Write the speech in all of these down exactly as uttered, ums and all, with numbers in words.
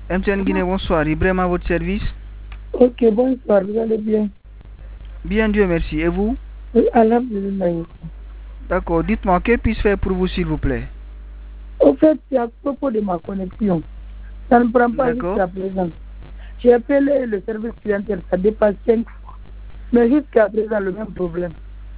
M T N Guinée, bonsoir. Ibrahim à votre service. Ok, bonsoir, vous allez bien? Bien, Dieu merci. Et vous? Oui, alhamdulillah. D'accord, dites-moi, que puis-je faire pour vous, s'il vous plaît? Au fait, c'est à propos de ma connexion. Ça ne prend pas jusqu'à présent. J'ai appelé le service clientèle, ça dépasse cinq fois. Mais jusqu'à présent, le même problème.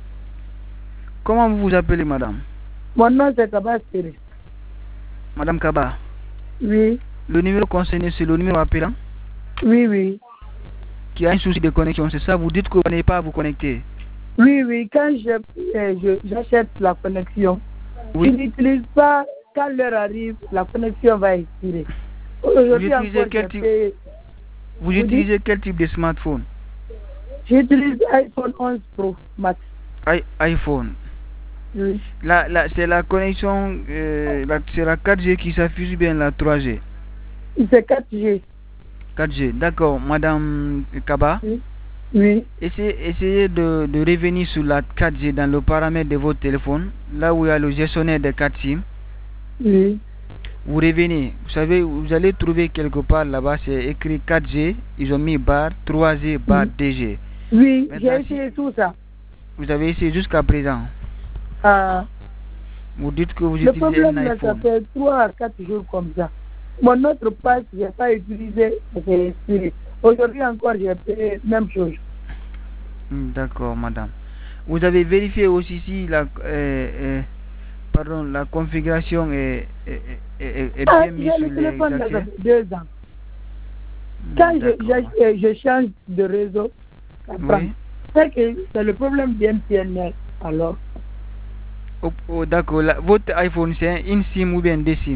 Comment vous vous appelez, madame? Mon nom, c'est Kaba Siri. Madame Kaba? Oui. Le numéro concerné, c'est le numéro appelant? Oui, oui. Qui a un souci de connexion, c'est ça? Vous dites que vous n'avez pas à vous connecter? Oui, oui. Quand j'achète je, la connexion, oui. Je n'utilise pas. Quand l'heure arrive, la connexion va expirer. Vous utilisez, quel type... fait... vous vous utilisez quel type de smartphone? J'utilise iPhone onze Pro Max. I iPhone. Oui. La, la, c'est la connexion, euh, la, c'est la quatre G qui s'affiche bien la trois G? C'est quatre G. quatre G, d'accord. Madame Kaba? Oui. Oui. Essayez, essayez de, de revenir sur la quatre G dans le paramètre de votre téléphone, là où il y a le gestionnaire des quatre SIM. Oui. Vous revenez, vous savez, vous allez trouver quelque part là-bas, c'est écrit quatre G, ils ont mis barre trois G, barre oui. deux G. Oui, j'ai essayé si tout ça. Vous avez essayé jusqu'à présent? Ah. Vous dites que vous le utilisez un problème, iPhone. Ça fait trois à quatre jours comme ça. Mon autre passe, je n'ai pas utilisé, c'est expiré. Aujourd'hui encore, j'ai fait la même chose. D'accord, madame. Vous avez vérifié aussi si la, euh, euh, pardon, la configuration est, est, est, est ah, bien mise sur le téléphone les accès? deux ans. Quand je, je, je change de réseau, ça prend. Oui. C'est que c'est le problème bien T N L, alors. Oh, oh, d'accord. Votre iPhone, c'est une SIM ou bien deux SIM?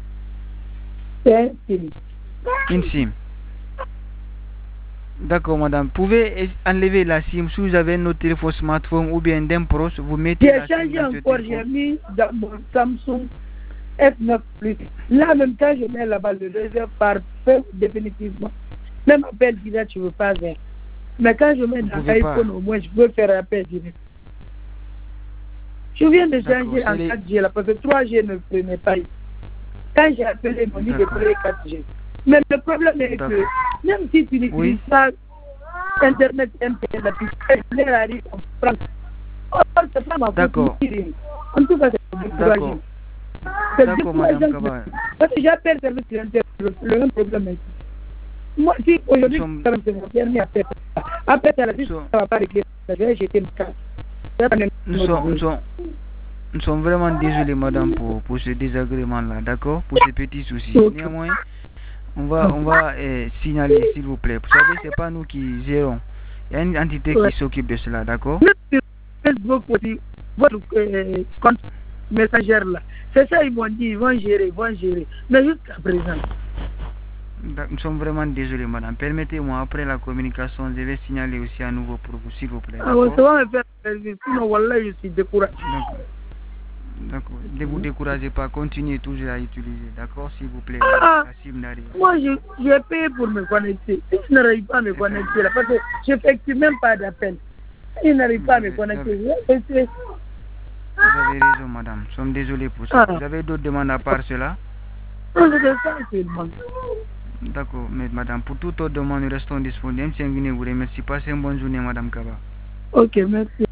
C'est un SIM. Une SIM. D'accord, madame. Vous pouvez enlever la SIM si vous avez notre téléphone smartphone ou bien d'un proche, vous mettez la SIM dans ce téléphone. J'ai changé encore, j'ai mis dans mon Samsung S neuf plus. Là, même quand je mets là-bas, le réseau part définitivement. Même appel direct, je ne veux pas faire. Mais quand je mets dans l'iPhone, au moins, je peux faire appel direct. Je viens de changer en quatre G là, parce que trois G ne prenait pas. Quand j'ai appelé, mon dit de prendre quatre G. Mais le problème est que, même si tu n'utilises oui. pas Internet M T N, la puissance arrive en France. Oh, c'est pas ma D'accord. En tout cas, c'est décourageant. C'est décourageant. Parce que j'appelle service clientèle, le même problème est moi, si aujourd'hui, ça va me permis à faire ça. Après, ça ne va pas régler. Je vais jeter le cas. Nous sommes, nous, sommes, nous sommes vraiment désolés, madame, pour, pour ce désagrément-là, d'accord? Pour ces petits soucis. Okay. Néanmoins, on va, on va euh, signaler, s'il vous plaît. Vous savez, ce n'est pas nous qui gérons. Il y a une entité ouais. qui s'occupe de cela, d'accord? Facebook aussi, votre euh, compte messagère là. C'est ça, ils m'ont dit, ils vont gérer, ils vont gérer. Mais jusqu'à présent. Nous sommes vraiment désolés, madame. Permettez-moi, après la communication, je vais signaler aussi à nouveau pour vous, s'il vous plaît. Ah, ça va me faire plaisir. Sinon, voilà, je suis découragé. D'accord. Ne vous découragez pas. Continuez toujours à utiliser. D'accord, s'il vous plaît. Ah, moi, j'ai payé pour me connecter. Si je n'arrive pas à me connecter, là, parce que je n'effectue même pas d'appel. Si je n'arrive pas à me connecter, je vais Vous avez raison, madame. Nous sommes désolés pour ça. Ah. Vous avez d'autres demandes à part cela? Non, c'est ça, seulement. D'accord, mais madame, pour toute autre demande, nous restons disponibles. M. Nguine vous remercie. Passez une bonne journée, madame Kaba. Ok, merci.